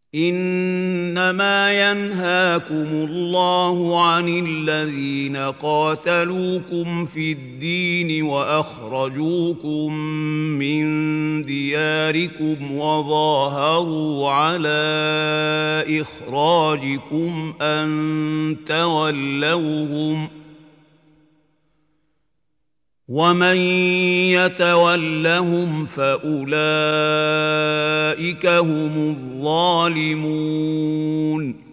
إنما ينهاكم الله عن الذين قاتلوكم في الدين وأخرجوكم من دياركم وظاهروا على إخراجكم أن تولوهم ومن يتولهم فأولئك هم الظالمون